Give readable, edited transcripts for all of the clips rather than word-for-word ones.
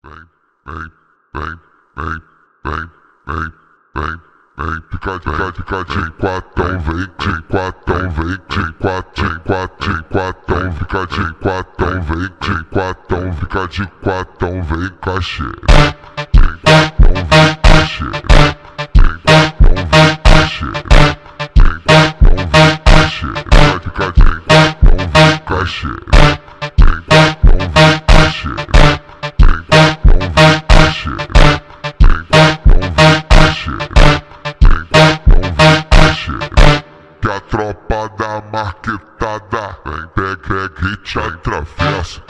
Vem, fica de quatão, vem de quatão, vem de quatão, fica de quatão, vem de quatão, fica de quatão, vem caixeira. De quatão, vem caixeira. De quatão, vem caixeira. De quatão, vem caixeira. Fica de quatão, vem caixeira. De quatão, vem caixeira. De quatão, vem caixeira. De quatão, vem caixeira. Que a tropa da marquetada vem, pega e te atravessa.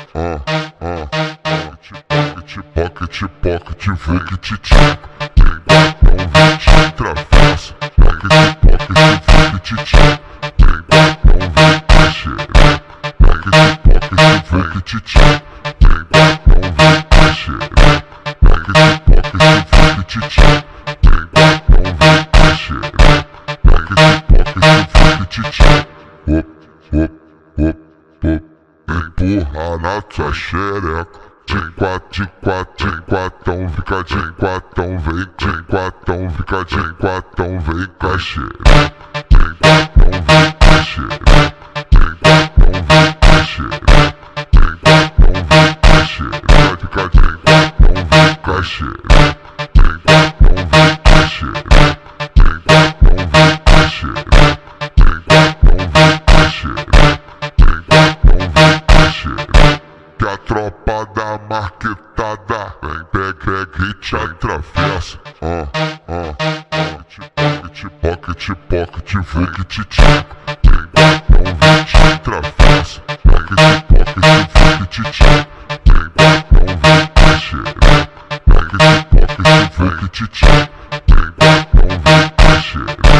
Pocket, vou que te tcheca. Tem quatão, vem te atravessa. Pocket, vou que te tcheca. Tem quatão, vem caixeira. Pocket, vou que te tcheca. Tem quatão, vem caixeira. Pocket, vou que te tcheca. Tem quatão, vem caixeira. Empurra na tua xereca. De quatão, fica de quatão, vem de quatão, fica de quatão, vem caixeira. De quatão, vem caixeira. De quatão, vem caixeira. De quatão, vem caixeira. Fica de quatão, vem caixeira. De quatão, vem caixeira. De quatão, vem caixeira. De quatão, vem caixeira. De quatão, vem caixeira. Que a tropa da marquetada vem, pega e te atravessa. Pocket, vou que te tcheca. Tem quatão, vem te atravessa. Pocket, vou que te tcheca. Tem quatão, vem caixeira. Pocket, vou que te tcheca. Tem quatão, vem caixeira.